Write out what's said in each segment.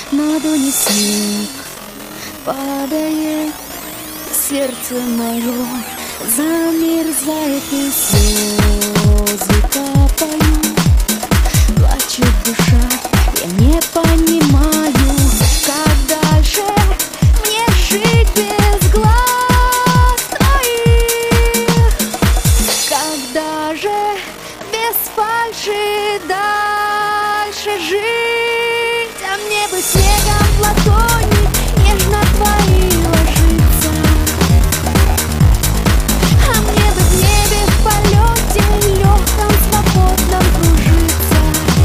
как на ладони снег падает, сердце мое замерзает и слезы капают, плачет душа, я не понимаю, как дальше мне жить без глаз твоих, когда же без фальши дальше жить, а мне бы снегом в ладони нежно твои ложиться, а мне бы в небе в полете легком свободном кружиться,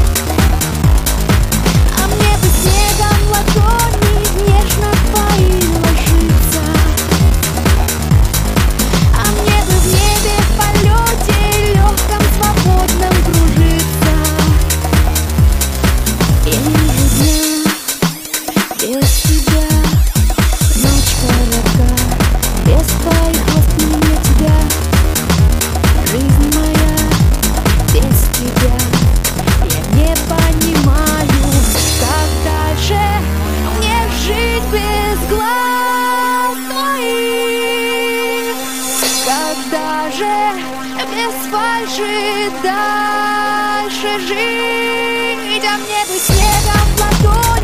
а мне бы снегом в ладони нежно твои ложиться, а мне бы в небе в полете легком свободном кружиться. Я не вижу дня без тебя, ночь коротка, без твоих воспоминаний тебя, жизнь моя без тебя. Я не понимаю, как дальше мне жить без глаз твоих, когда же без фальши дальше жить, а мне бы снегом в ладони